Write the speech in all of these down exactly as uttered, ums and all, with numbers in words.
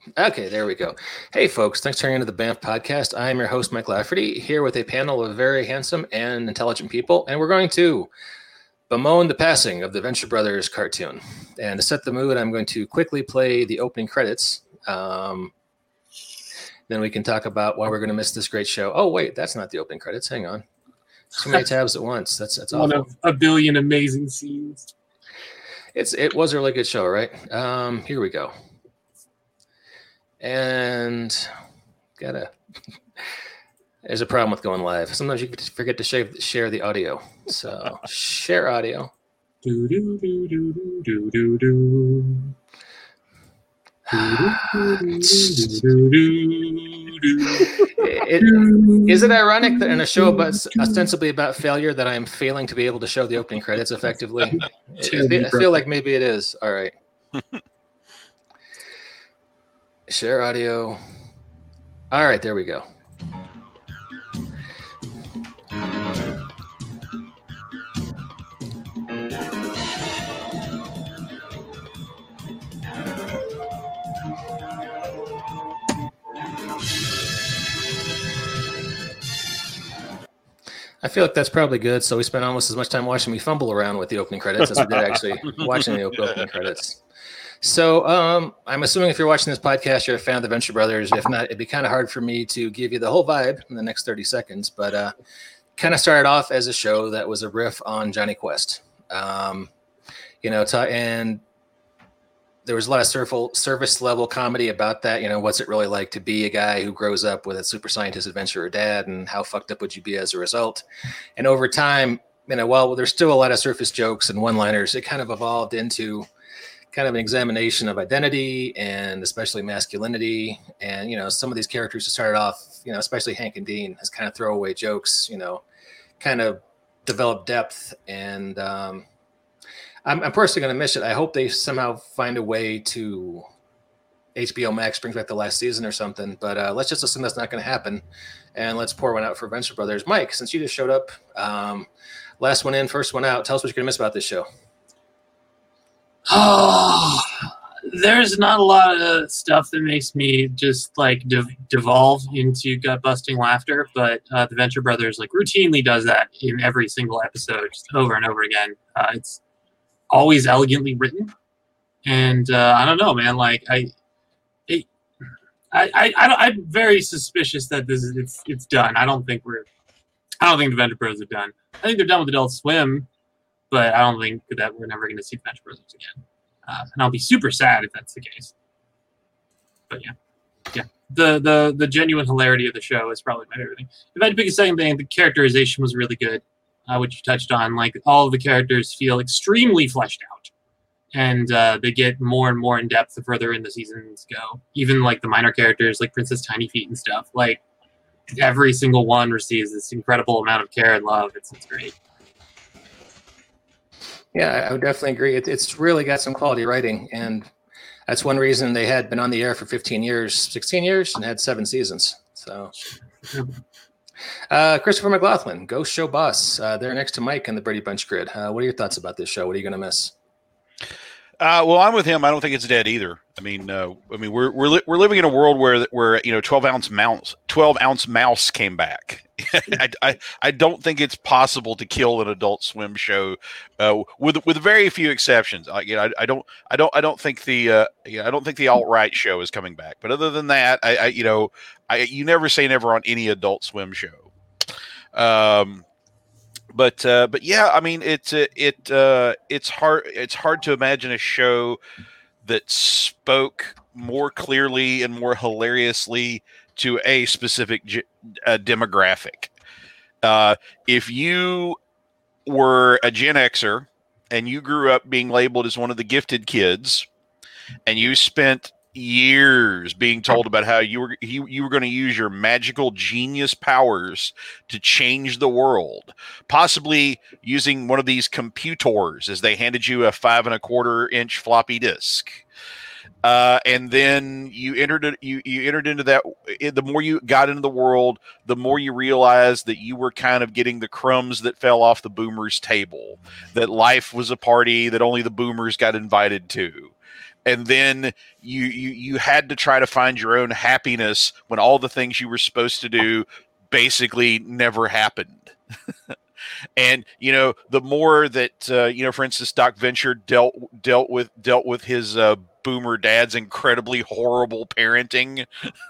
Okay, there we go. Hey, folks, thanks for tuning into the B A M F podcast. I'm your host, Mike Lafferty, here with a panel of very handsome and intelligent people, and we're going to bemoan the passing of the Venture Brothers cartoon. And to set the mood, I'm going to quickly play the opening credits. Um, then we can talk about why we're going to miss this great show. Oh, wait, that's not the opening credits. Hang on. Too many tabs at once. That's that's One awful. of a billion amazing scenes. It's It was a really good show, right? Um, here we go. And gotta. There's a problem with going live. Sometimes you forget to share, share the audio. So share audio. Do do do do do do do. It, is it ironic that in a show about ostensibly about failure that I'm failing to be able to show the opening credits effectively? I feel like maybe it is. All right. Share audio. All right, there we go. I feel like that's probably good. So we spent almost as much time watching me fumble around with the opening credits as we did actually watching the opening credits. So um, I'm assuming if you're watching this podcast, you're a fan of the Venture Brothers. If not, it'd be kind of hard for me to give you the whole vibe in the next thirty seconds. But uh, kind of started off as a show that was a riff on Johnny Quest. Um, you know, t- and there was a lot of surf- service level comedy about that. You know, what's it really like to be a guy who grows up with a super scientist adventurer dad, and how fucked up would you be as a result? And over time, you know, while there's still a lot of surface jokes and one-liners, it kind of evolved into kind of an examination of identity and especially masculinity. And, you know, some of these characters who started off, you know, especially Hank and Dean, as kind of throwaway jokes, you know, kind of developed depth. And um, I'm, I'm personally going to miss it. I hope they somehow find a way to H B O Max brings back the last season or something. But uh, let's just assume that's not going to happen. And let's pour one out for Venture Brothers. Mike, since you just showed up, um, last one in, first one out, tell us what you're going to miss about this show. Oh, there's not a lot of stuff that makes me just like de- devolve into gut-busting laughter, but uh, the Venture Brothers like routinely does that in every single episode, just over and over again. Uh, it's always elegantly written, and uh, I don't know, man. Like I, it, I, I, I, I'm very suspicious that this is it's it's done. I don't think we're, I don't think the Venture Brothers are done. I think they're done with Adult Swim. But I don't think that we're never going to see the Venture Brothers again. Uh, and I'll be super sad if that's the case. But yeah. Yeah. The the the genuine hilarity of the show is probably my favorite thing. If I had to pick a second thing, the characterization was really good, uh, which you touched on. Like, all of the characters feel extremely fleshed out. And uh, they get more and more in depth the further in the seasons go. Even, like, the minor characters, like Princess Tiny Feet and stuff. Like, every single one receives this incredible amount of care and love. It's, it's great. Yeah, I would definitely agree. It, it's really got some quality writing, and that's one reason they had been on the air for fifteen years, sixteen years, and had seven seasons. So, uh, Christopher McLaughlin, Ghost Show Boss. Uh, they're next to Mike in the Brady Bunch grid. Uh, what are your thoughts about this show? What are you going to miss? Uh, well, I'm with him. I don't think it's dead either. I mean, uh, I mean, we're we're li- we're living in a world where where you know twelve ounce mouse twelve ounce mouse came back. I, I I don't think it's possible to kill an Adult Swim show, uh, with with very few exceptions. I, you know, I, I don't I don't I don't think the uh, you know, I don't think the alt right show is coming back. But other than that, I, I you know I you never say never on any Adult Swim show. Um. But uh, but yeah, I mean it's uh, it uh, it's hard it's hard to imagine a show that spoke more clearly and more hilariously to a specific ge- uh, demographic. Uh, if you were a Gen Xer and you grew up being labeled as one of the gifted kids, and you spent years being told about how you were you, you were going to use your magical genius powers to change the world, possibly using one of these computers as they handed you a five and a quarter inch floppy disk. Uh, and then you entered it, you, you entered into that. The more you got into the world, the more you realized that you were kind of getting the crumbs that fell off the boomers' table, that life was a party that only the boomers got invited to. and then you you you had to try to find your own happiness when all the things you were supposed to do basically never happened. And you know, the more that uh, you know, for instance, Doc Venture dealt dealt with dealt with his uh, boomer dad's incredibly horrible parenting,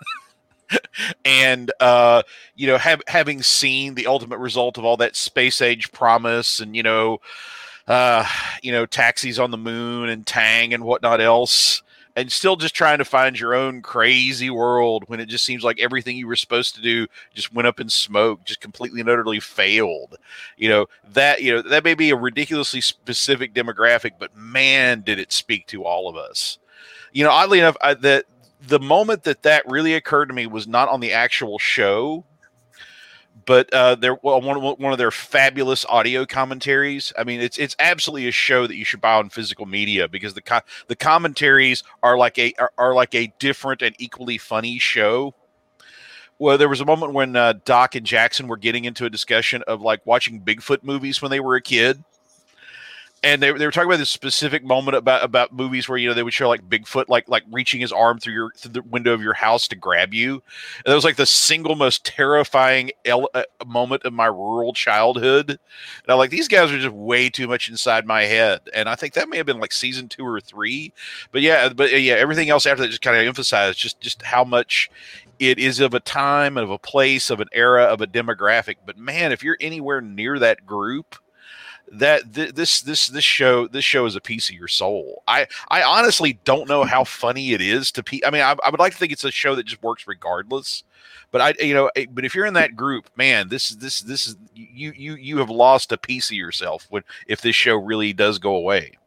and uh, you know, have, having seen the ultimate result of all that space age promise, and you know, uh, you know, taxis on the moon and Tang and whatnot else. And still just trying to find your own crazy world when it just seems like everything you were supposed to do just went up in smoke, just completely and utterly failed. You know, that, you know, that may be a ridiculously specific demographic, but man, did it speak to all of us. You know, oddly enough, I, that the moment that that really occurred to me was not on the actual show, but uh, they're well, one of one of their fabulous audio commentaries. I mean, it's it's absolutely a show that you should buy on physical media, because the co- the commentaries are like a are, are like a different and equally funny show. Well, there was a moment when uh, Doc and Jackson were getting into a discussion of like watching Bigfoot movies when they were a kid. And they, they were talking about this specific moment about, about movies where, you know, they would show like Bigfoot, like, like reaching his arm through your, through the window of your house to grab you. And that was like the single most terrifying el- uh, moment of my rural childhood. And I'm like, these guys are just way too much inside my head. And I think that may have been like season two or three, but yeah, but uh, yeah, everything else after that just kind of emphasized just, just how much it is of a time, of a place, of an era, of a demographic. But man, if you're anywhere near that group, that th- this this this show this show is a piece of your soul. I I honestly don't know how funny it is to pe- I mean, I, I would like to think it's a show that just works regardless. But I you know, but if you're in that group, man, this is this this is you you you have lost a piece of yourself when if this show really does go away.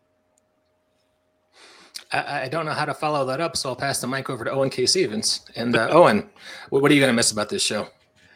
I, I don't know how to follow that up, so I'll pass the mic over to Owen K. Stevens. And uh, Owen, what, what are you going to miss about this show?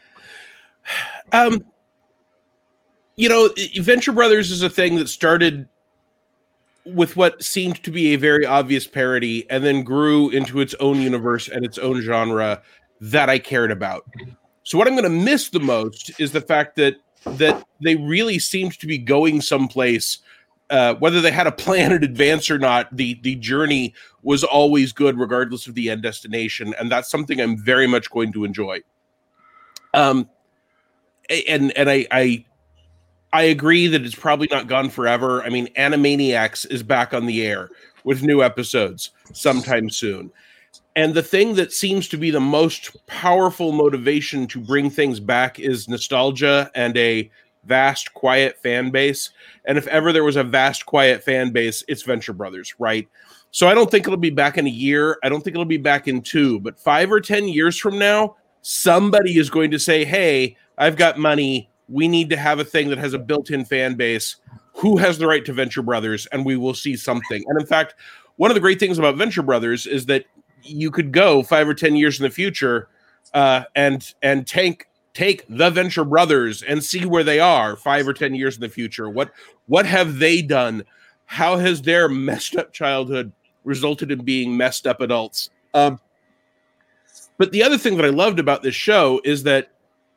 Um. You know, Venture Brothers is a thing that started with what seemed to be a very obvious parody and then grew into its own universe and its own genre that I cared about. So what I'm going to miss the most is the fact that that they really seemed to be going someplace. Uh, whether they had a plan in advance or not, the, the journey was always good regardless of the end destination. And that's something I'm very much going to enjoy. Um, and and I... I I agree that it's probably not gone forever. I mean, Animaniacs is back on the air with new episodes sometime soon. And the thing that seems to be the most powerful motivation to bring things back is nostalgia and a vast, quiet fan base. And if ever there was a vast, quiet fan base, it's Venture Brothers, right? So I don't think it'll be back in a year. I don't think it'll be back in two. But five or ten years from now, somebody is going to say, hey, I've got money. We need to have a thing that has a built-in fan base. Who has the right to Venture Brothers? And we will see something. And in fact, one of the great things about Venture Brothers is that you could go five or ten years in the future uh, and and take take the Venture Brothers and see where they are five or ten years in the future. What what have they done? How has their messed up childhood resulted in being messed up adults? Um, but the other thing that I loved about this show is that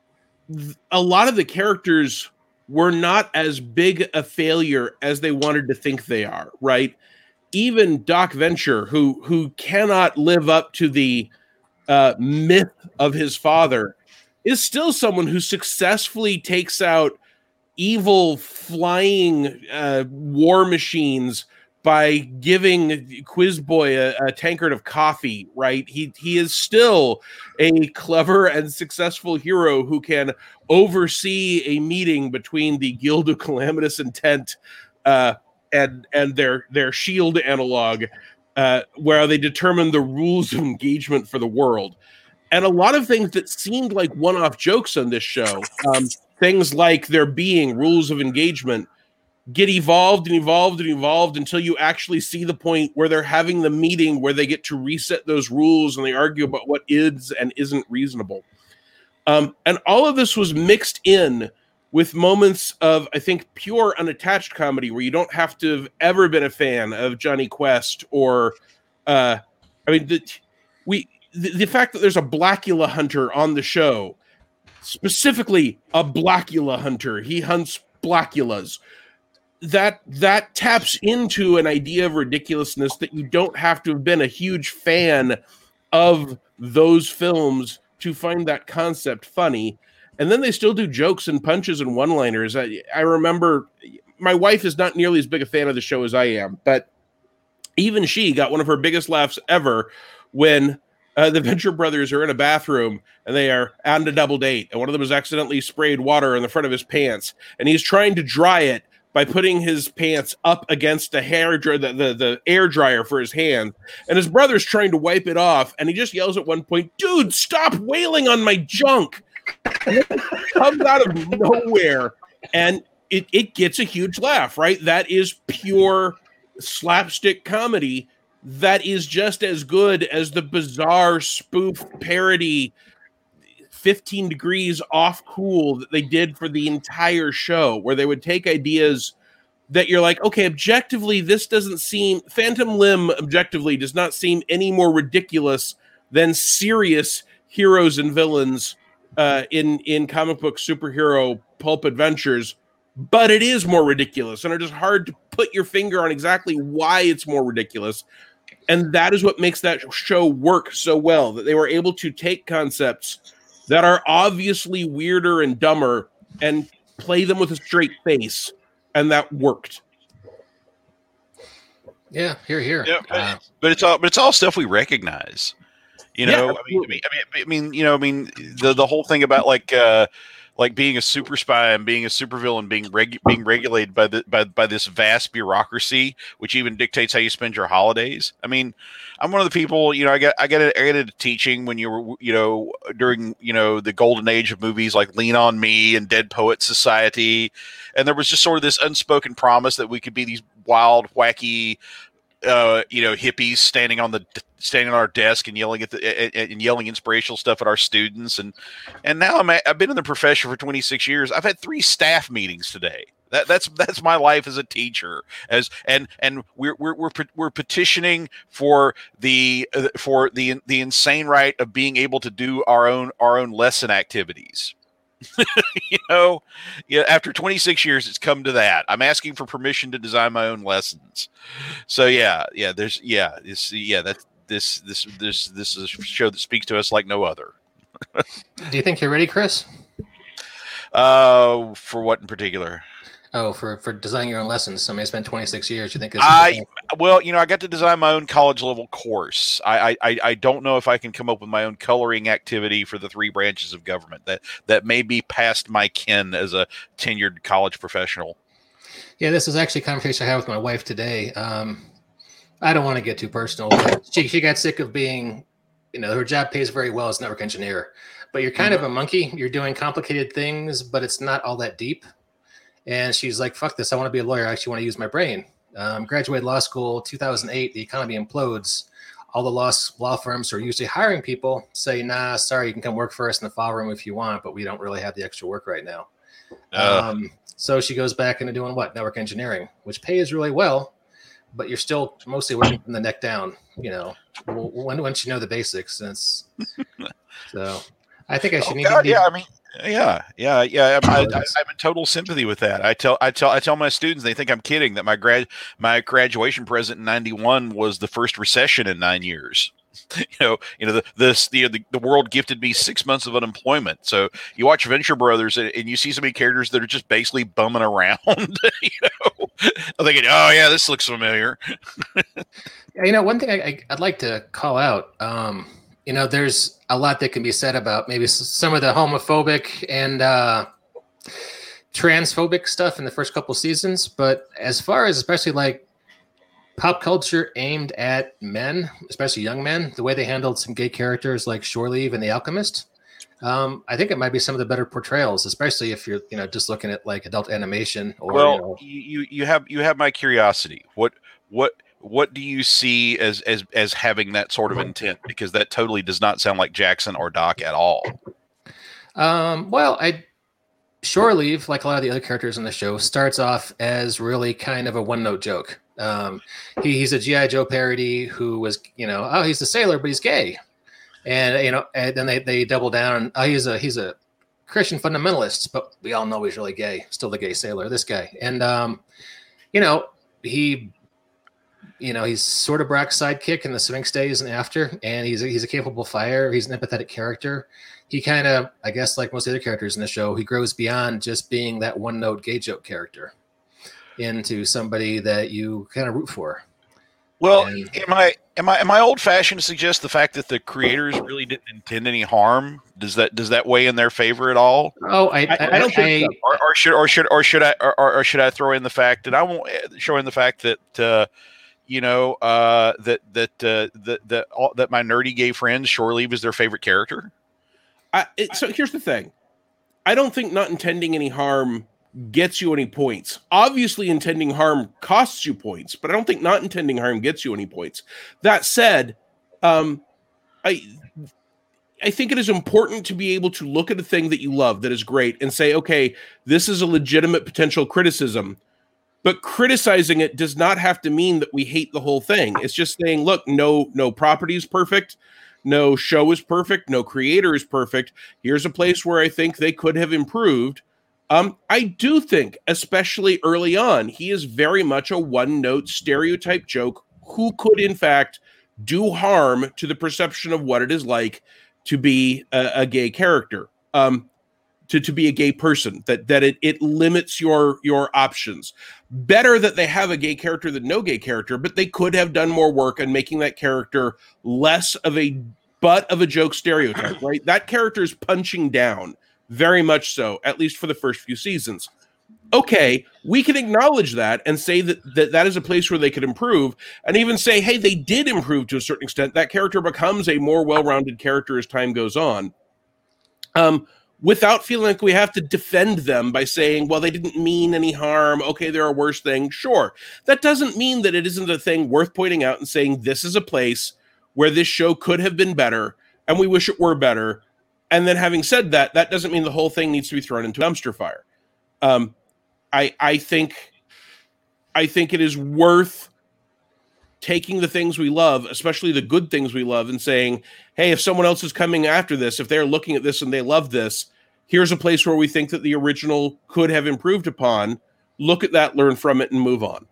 a lot of the characters were not as big a failure as they wanted to think they are, right? Even Doc Venture, who who cannot live up to the uh, myth of his father, is still someone who successfully takes out evil flying uh, war machines by giving Quiz Boy a, a tankard of coffee, right? He he is still a clever and successful hero who can oversee a meeting between the Guild of Calamitous Intent uh, and and their their shield analog, uh, where they determine the rules of engagement for the world. And a lot of things that seemed like one-off jokes on this show, um, things like there being rules of engagement, get evolved and evolved and evolved until you actually see the point where they're having the meeting where they get to reset those rules and they argue about what is and isn't reasonable. Um, and all of this was mixed in with moments of, I think, pure unattached comedy where you don't have to have ever been a fan of Johnny Quest or, uh, I mean, the, we the, the fact that there's a Blackula hunter on the show, specifically a Blackula hunter, he hunts Blackulas. that that taps into an idea of ridiculousness that you don't have to have been a huge fan of those films to find that concept funny. And then they still do jokes and punches and one-liners. I, I remember my wife is not nearly as big a fan of the show as I am, but even she got one of her biggest laughs ever when uh, the Venture Brothers are in a bathroom and they are on a double date. And one of them has accidentally sprayed water on the front of his pants. And he's trying to dry it by putting his pants up against the hair dry, the, the, the air dryer for his hand. And his brother's trying to wipe it off. And he just yells at one point, "Dude, stop wailing on my junk." And it comes out of nowhere. And it, it gets a huge laugh, right? That is pure slapstick comedy that is just as good as the bizarre spoof parody fifteen degrees off cool that they did for the entire show, where they would take ideas that you're like, okay, objectively, this doesn't seem, Phantom Limb objectively does not seem any more ridiculous than serious heroes and villains uh, in, in comic book superhero pulp adventures, but it is more ridiculous, and it is hard to put your finger on exactly why it's more ridiculous. And that is what makes that show work so well, that they were able to take concepts that are obviously weirder and dumber and play them with a straight face, and that worked. Yeah, here, here. Yeah, but, uh, but it's all, but it's all stuff we recognize. You know, Yeah, I, mean, I mean, I mean, I mean, you know, I mean, the the whole thing about like, uh, like being a super spy and being a supervillain, being reg- being regulated by the by by this vast bureaucracy, which even dictates how you spend your holidays. I mean, I'm one of the people, you know, I got I got I got into teaching when you were, you know, during, you know, the golden age of movies like Lean on Me and Dead Poets Society, and there was just sort of this unspoken promise that we could be these wild, wacky, uh, you know, hippies standing on the standing on our desk and yelling at the and yelling inspirational stuff at our students, and and now I'm at, I've been in the profession for twenty-six years. I've had three staff meetings today. That, that's that's my life as a teacher. As and and we're we're we're, we're petitioning for the uh, for the the insane right of being able to do our own our own lesson activities. You know, yeah. After twenty-six years, it's come to that. I'm asking for permission to design my own lessons. So yeah, yeah. There's yeah, it's yeah. That's this this this this is a show that speaks to us like no other. do you think you're ready, Chris? Uh, for what in particular? Oh, for, for designing your own lessons. Somebody spent twenty-six years. You think this is I well, you know, I got to design my own college level course. I, I I don't know if I can come up with my own coloring activity for the three branches of government. That that may be past my ken as a tenured college professional. Yeah, this is actually a conversation I had with my wife today. Um, I don't want to get too personal, but she she got sick of being, you know, her job pays very well as a network engineer, but you're kind mm-hmm. of a monkey. You're doing complicated things, but it's not all that deep. And she's like, fuck this. I want to be a lawyer. I actually want to use my brain. Um, graduated law school, two thousand eight, the economy implodes. All the law, law firms who are usually hiring people say, nah, sorry, you can come work for us in the file room if you want, but we don't really have the extra work right now. Uh. Um, so she goes back into doing what? Network engineering, which pays really well, but you're still mostly working from the neck down, you know, when, once you know the basics. And it's, so I think I should oh, need God, to. Yeah, I mean, Yeah, yeah, yeah. I, I, I'm in total sympathy with that. I tell, I tell, I tell my students. They think I'm kidding. That my grad, my graduation present in ninety-one was the first recession in nine years. You know, you know the this the, the the world gifted me six months of unemployment. So you watch Venture Brothers and, and you see so many characters that are just basically bumming around. You know, I'm thinking, oh yeah, this looks familiar. You know, one thing I, I, I'd like to call out. Um, You know, there's a lot that can be said about maybe some of the homophobic and uh, transphobic stuff in the first couple seasons. But as far as especially like pop culture aimed at men, especially young men, the way they handled some gay characters like Shore Leave and The Alchemist, um, I think it might be some of the better portrayals, especially if you're, you know, just looking at like adult animation. Or, well, you know, you, you have you have my curiosity. What what. What do you see as, as as having that sort of intent? Because that totally does not sound like Jackson or Doc at all. Um, well, I Shore Leave, like a lot of the other characters in the show, starts off as really kind of a one-note joke. Um, he, he's a G I. Joe parody who was, you know, oh, he's a sailor, but he's gay, and you know, and then they, they double down. Oh, he's a he's a Christian fundamentalist, but we all know he's really gay. Still the gay sailor, this guy, and um. you know, he, you know, he's sort of Brock's sidekick in the Sphinx days and after, and he's a, he's a capable fighter. He's an empathetic character. He kind of, I guess, like most other characters in the show, he grows beyond just being that one note gay joke character into somebody that you kind of root for. Well, and, am I am I am I old fashioned to suggest the fact that the creators really didn't intend any harm? Does that does that weigh in their favor at all? Oh, I, I, I don't think. So. Or, or should or should or should I or, or should I throw in the fact that I won't show in the fact that uh, you know uh, that that uh, that that all, that my nerdy gay friends Shore Leave is their favorite character? I, it, so here's the thing: I don't think not intending any harm gets you any points. Obviously, intending harm costs you points, but I don't think not intending harm gets you any points. That said, um, I I think it is important to be able to look at a thing that you love that is great and say, okay, this is a legitimate potential criticism, but criticizing it does not have to mean that we hate the whole thing. It's just saying, look, no, no property is perfect. No show is perfect. No creator is perfect. Here's a place where I think they could have improved. Um, I do think, especially early on, he is very much a one-note stereotype joke who could, in fact, do harm to the perception of what it is like to be a, a gay character, um, to, to be a gay person, that that it, it limits your, your options. Better that they have a gay character than no gay character, but they could have done more work on making that character less of a butt of a joke stereotype, right? That character is punching down. Very much so, at least for the first few seasons. Okay, we can acknowledge that and say that, that that is a place where they could improve, and even say, hey, they did improve to a certain extent. That character becomes a more well-rounded character as time goes on, um, without feeling like we have to defend them by saying, well, they didn't mean any harm. Okay, there are worse things. Sure. That doesn't mean that it isn't a thing worth pointing out and saying this is a place where this show could have been better, and we wish it were better. And then having said that, that doesn't mean the whole thing needs to be thrown into a dumpster fire. Um, I, I think, I think it is worth taking the things we love, especially the good things we love, and saying, hey, if someone else is coming after this, if they're looking at this and they love this, here's a place where we think that the original could have improved upon. Look at that, learn from it, and move on.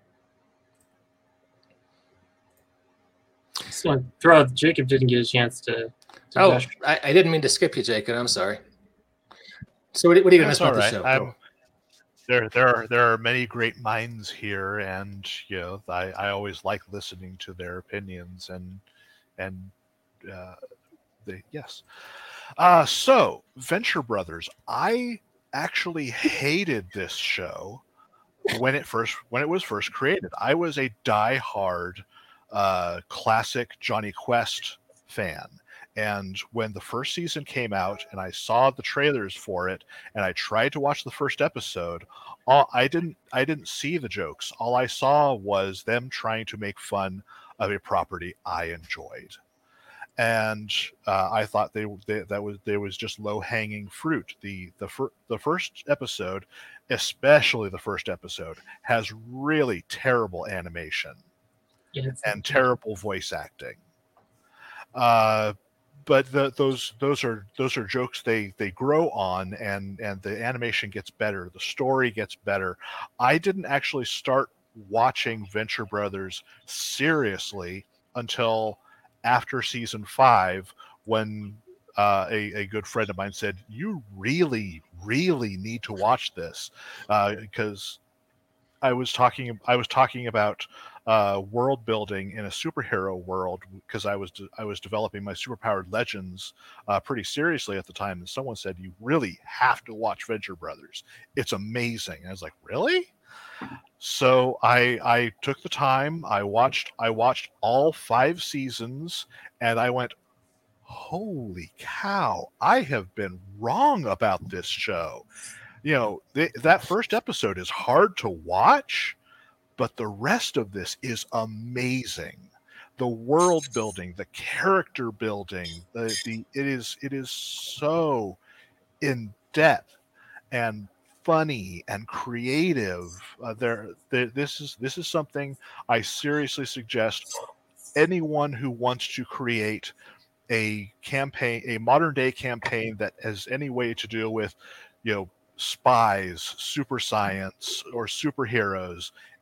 So throw out, Jacob didn't get a chance to. to oh, I, I didn't mean to skip you, Jacob. I'm sorry. So what, what are you going to miss about right. the show? I'm, there, there are there are many great minds here, and you know, I, I always like listening to their opinions, and and uh, they yes. Uh, so Venture Brothers, I actually hated this show when it first when it was first created. I was a diehard uh, classic Johnny Quest fan. And when the first season came out and I saw the trailers for it and I tried to watch the first episode, all, I didn't I didn't see the jokes. All I saw was them trying to make fun of a property I enjoyed. And uh, I thought they, they that was there was just low-hanging fruit. The the fir- the first episode, especially the first episode, has really terrible animation Yeah, and terrible voice acting. Uh But the, those those are those are jokes they, they grow on, and, and the animation gets better, the story gets better. I didn't actually start watching Venture Brothers seriously until after season five, when uh, a, a good friend of mine said, "You really, really need to watch this," uh, because I was talking I was talking about uh, world building in a superhero world, because I was de- I was developing my superpowered legends uh, pretty seriously at the time, and someone said, "You really have to watch Venture Brothers. It's amazing." And I was like, "Really?" So I I took the time. I watched I watched all five seasons, and I went, "Holy cow! I have been wrong about this show." You know, th- that first episode is hard to watch, but the rest of this is amazing. The world building, the character building, the, the it is it is so in depth and funny and creative. Uh, there, there, this is this is something I seriously suggest anyone who wants to create a campaign, a modern day campaign that has any way to deal with, you know, spies, super science, or superheroes.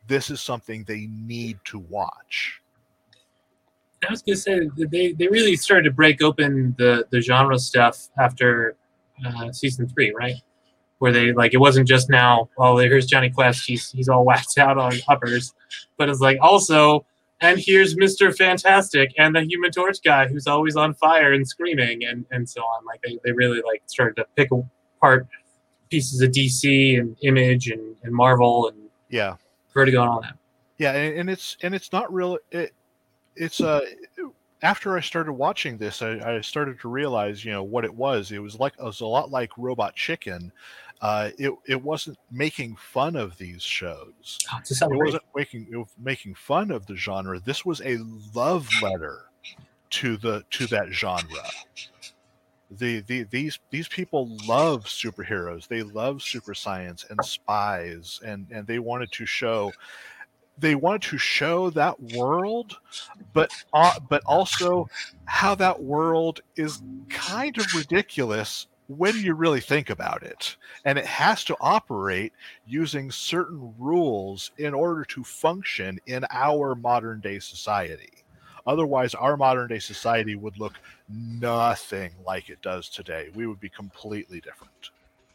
this is something they need to watch. I was gonna say that they, they really started to break open the, the genre stuff after uh, season three, right? Where they like it wasn't just now, oh, here's Johnny Quest, he's he's all whacked out on uppers, but it's like also, and here's Mister Fantastic and the Human Torch guy who's always on fire and screaming and, and so on. Like they, they really like started to pick apart pieces of D C and Image and, and Marvel and Yeah, Vertigo and all that. yeah, and, and it's and it's not real. It, it's uh after I started watching this, I, I started to realize, you know, what it was. It was like it was a lot like Robot Chicken. Uh, it it wasn't making fun of these shows. Oh, it's a It celebration. wasn't making it was making fun of the genre. This was a love letter to the to that genre. The, the these these people love superheroes. They love super science and spies, and and they wanted to show they wanted to show that world, but uh, but also how that world is kind of ridiculous when you really think about it, and it has to operate using certain rules in order to function in our modern day society. Otherwise, our modern day society would look nothing like it does today. We would be completely different.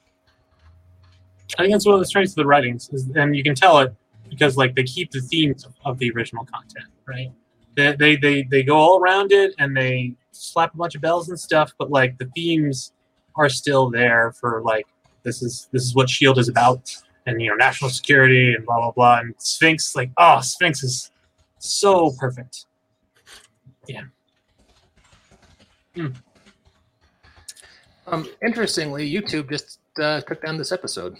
I think that's one of the strengths of the writings, is, and you can tell it because like they keep the themes of, of the original content, right? They, they they they go all around it and they slap a bunch of bells and stuff, but like the themes are still there for like this is this is what S H I E L D is about, and you know national security and blah blah blah. And Sphinx, like oh, Sphinx is so perfect. Yeah. Hmm. Um, interestingly, YouTube just uh, took down this episode.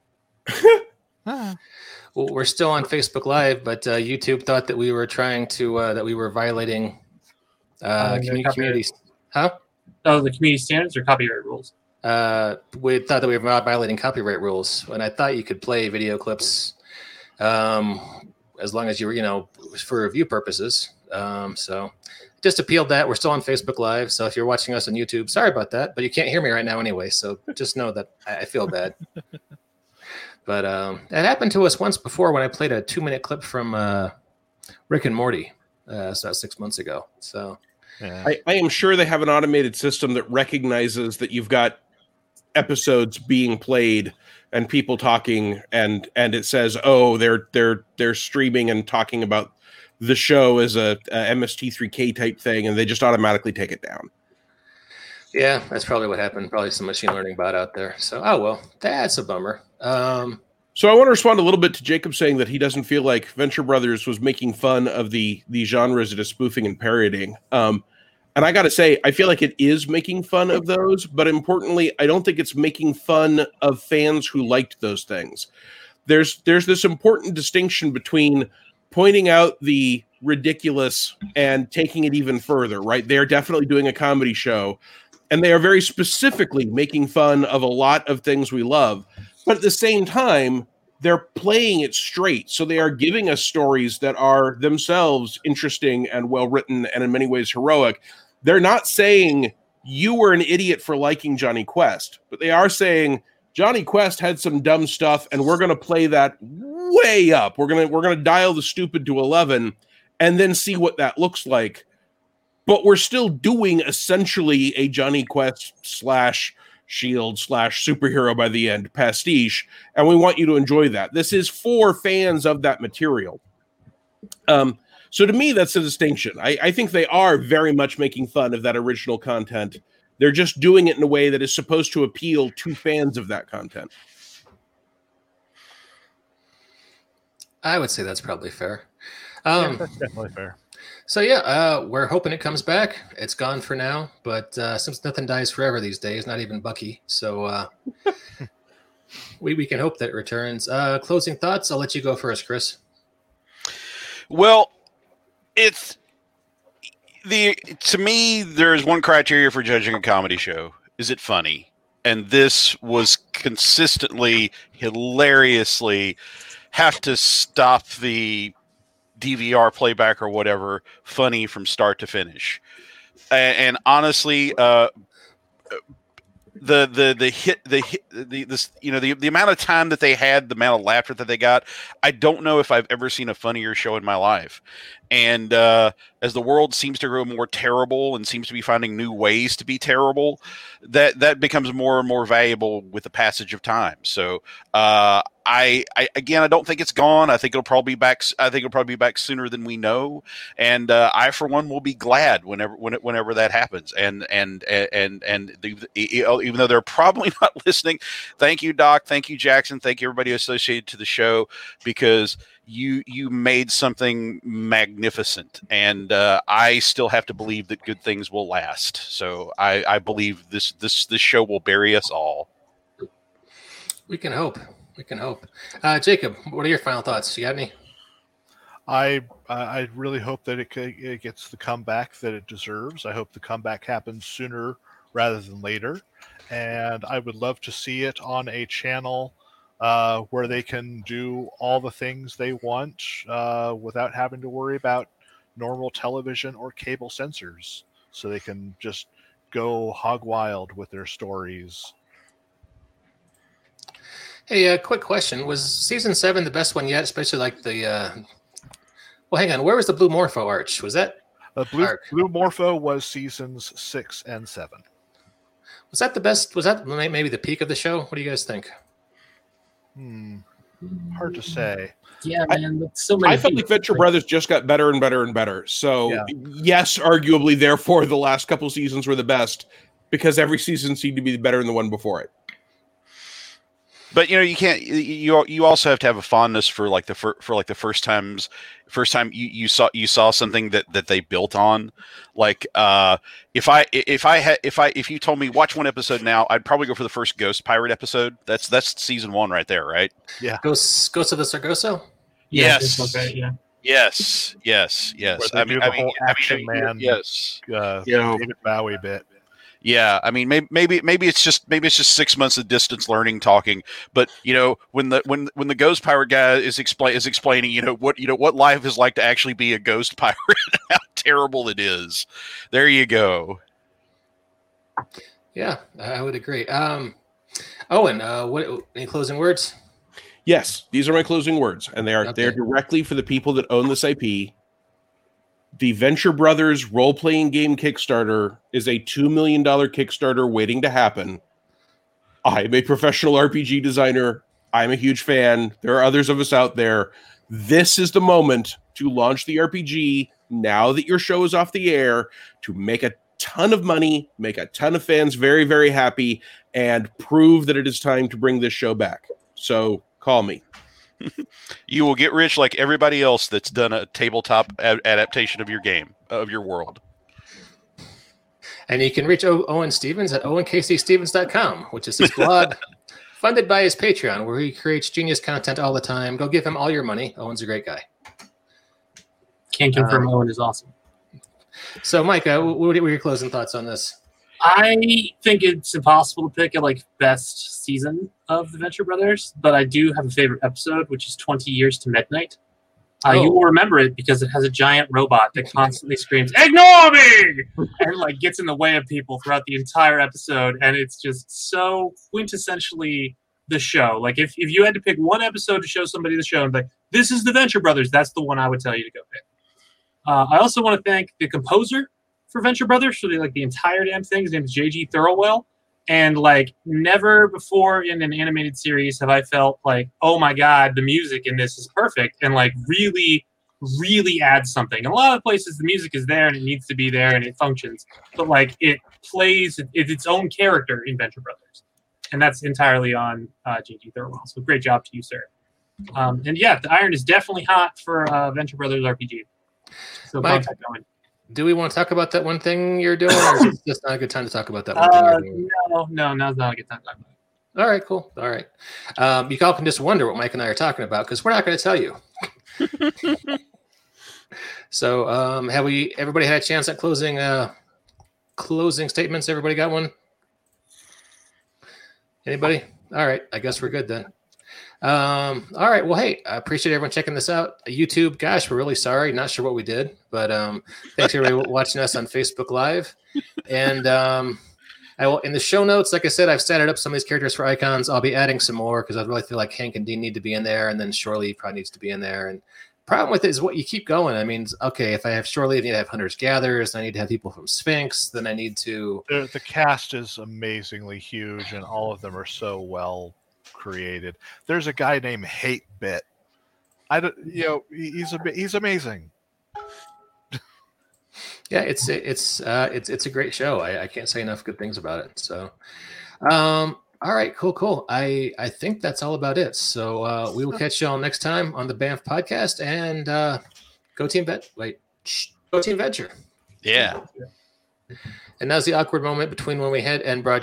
Ah. Well, we're still on Facebook Live, but uh, YouTube thought that we were trying to uh, that we were violating uh, Um, the community, copyright- communities. Huh? Oh, the community standards or copyright rules? Uh, we thought that we were violating copyright rules, and I thought you could play video clips um, as long as you were, you know, for review purposes. Um, so just appealed that. We're still on Facebook Live, so if you're watching us on YouTube, sorry about that, but you can't hear me right now anyway, so just know that I, I feel bad. But um, that happened to us once before when I played a two-minute clip from uh, Rick and Morty, uh, so six months ago. So Yeah. I, I am sure they have an automated system that recognizes that you've got episodes being played and people talking, and and it says, oh, they're they're they're streaming and talking about the show as a, a M S T three K type thing, and they just automatically take it down. yeah, that's probably what happened. Probably some machine learning bot out there. So oh well, that's a bummer. Um, So I want to respond a little bit to Jacob saying that he doesn't feel like Venture Brothers was making fun of the the genres it is spoofing and parodying. Um, and I got to say, I feel like it is making fun of those, but importantly, I don't think it's making fun of fans who liked those things. There's there's this important distinction between pointing out the ridiculous and taking it even further, right? They're definitely doing a comedy show, and they are very specifically making fun of a lot of things we love. But at the same time, they're playing it straight. So they are giving us stories that are themselves interesting and well-written and in many ways heroic. They're not saying you were an idiot for liking Johnny Quest, but they are saying Johnny Quest had some dumb stuff and we're going to play that way up. We're going to we're going to dial the stupid to eleven and then see what that looks like. But we're still doing essentially a Johnny Quest slash S H I E L D slash superhero by the end pastiche, and we want you to enjoy that. This is for fans of that material. Um, so to me, that's a distinction. I, I think they are very much making fun of that original content. They're just doing it in a way that is supposed to appeal to fans of that content. I would say that's probably fair. Yeah, Um, that's definitely fair. So yeah, uh, we're hoping it comes back. It's gone for now, but uh, since nothing dies forever these days, not even Bucky, so uh, we we can hope that it returns. Uh, closing thoughts. I'll let you go first, Chris. Well, it's the to me. There's one criteria for judging a comedy show: is it funny? And this was consistently, hilariously, have to stop the D V R playback or whatever, funny from start to finish. And, and honestly, uh, the the the hit the hit the this you know the the amount of time that they had, the amount of laughter that they got, I don't know if I've ever seen a funnier show in my life. And uh, as the world seems to grow more terrible and seems to be finding new ways to be terrible, that that becomes more and more valuable with the passage of time. So uh, I, I again, I don't think it's gone. I think it'll probably be back. I think it'll probably be back sooner than we know. And uh, I, for one, will be glad whenever when, whenever that happens. And and and and the, even though they're probably not listening, thank you, Doc. Thank you, Jackson. Thank you, everybody associated to the show, because you you made something magnificent, and uh, I still have to believe that good things will last. So I, I believe this this this show will bury us all. We can hope. We can hope. Uh, Jacob, what are your final thoughts? You got any? I I really hope that it, it gets the comeback that it deserves. I hope the comeback happens sooner rather than later, and I would love to see it on a channel Uh, where they can do all the things they want uh, without having to worry about normal television or cable censors. So they can just go hog wild with their stories. Hey, a uh, quick question. Was season seven the best one yet? Especially like the, uh... well, hang on. Where was the Blue Morpho arch? Was that? Uh, Blue, Blue Morpho was seasons six and seven. Was that the best? Was that maybe the peak of the show? What do you guys think? Hmm. Hard to say. Yeah, man. I, so many I felt like Venture Brothers just got better and better and better. So, yeah. Yes, arguably, therefore, the last couple seasons were the best because every season seemed to be better than the one before it. But you know, you can't. You you also have to have a fondness for like the for, for like the first times, first time you, you saw you saw something that, that they built on. Like uh, if I if I had if I if you told me watch one episode now, I'd probably go for the first Ghost Pirate episode. That's that's season one right there, right? Yeah. Ghosts Ghosts of the Sargasso. Yes. Okay, yeah. Yes. Yes. Yes. I mean, the I mean, whole Action I mean, Man. Yes. Uh, you know, David Bowie bit. Yeah, I mean, maybe maybe maybe it's just maybe it's just six months of distance learning talking. But you know, when the when when the ghost pirate guy is explain is explaining, you know what you know what life is like to actually be a ghost pirate, how terrible it is. There you go. Yeah, I would agree. Um, Owen, uh, what any closing words? Yes, these are my closing words, and they are okay. they're directly for the people that own this I P. The Venture Brothers role-playing game Kickstarter is a two million dollars Kickstarter waiting to happen. I'm a professional R P G designer. I'm a huge fan. There are others of us out there. This is the moment to launch the R P G now that your show is off the air, to make a ton of money, make a ton of fans very, very happy, and prove that it is time to bring this show back. So call me. You will get rich like everybody else that's done a tabletop a- adaptation of your game, of your world. And you can reach o- Owen Stevens at owen k c stevens dot com, which is his blog, funded by his Patreon, where he creates genius content all the time. Go give him all your money. Owen's a great guy. Can't confirm um, Owen is awesome. So, Micah, what were your closing thoughts on this? I think it's impossible to pick a like best season of the Venture Brothers, but I do have a favorite episode, which is twenty years to Midnight. Uh, oh. You will remember it because it has a giant robot that constantly screams, "Ignore me!" and like gets in the way of people throughout the entire episode, and it's just so quintessentially the show. Like if, if you had to pick one episode to show somebody the show and be like, this is the Venture Brothers, that's the one I would tell you to go pick. Uh, I also want to thank the composer for Venture Brothers for the, like the entire damn thing. His name is J G Thirlwell, and like never before in an animated series have I felt like, oh my god, the music in this is perfect and like really, really adds something. In a lot of places, the music is there and it needs to be there and it functions, but like it plays it's its own character in Venture Brothers, and that's entirely on uh, J G Thirlwell. So great job to you, sir. Um, and yeah, the iron is definitely hot for uh, Venture Brothers R P G. So Mike, contact going. Do we want to talk about that one thing you're doing, or is it just not a good time to talk about that one thing Uh, you're doing? no, no, now's not a good time to talk about it. All right, cool. All right. Um, you all can just wonder what Mike and I are talking about because we're not going to tell you. So um, have we, everybody had a chance at closing uh, closing statements? Everybody got one? Anybody? All right. I guess we're good then. Um, all right. Well, hey, I appreciate everyone checking this out. YouTube, gosh, we're really sorry. Not sure what we did, but um, thanks everybody watching us on Facebook Live. And um, I will, in the show notes, like I said, I've started up some of these characters for icons. I'll be adding some more because I really feel like Hank and Dean need to be in there, and then Shore Leave probably needs to be in there. And problem with it is what you keep going. I mean, okay, if I have Shore Leave, I need to have Hunters Gatherers, I need to have people from Sphinx, then I need to. The, the cast is amazingly huge, and all of them are so well created. There's a guy named Hate Bit. I don't, you know, he's a he's amazing. Yeah, it's it's uh, it's it's a great show. I, I can't say enough good things about it. So, um, all right, cool, cool. I I think that's all about it. So uh, we will catch y'all next time on the B A M F podcast, and uh, go Team Vet. Wait, shh, go Team Venture. Yeah. And now's the awkward moment between when we head and broadcast.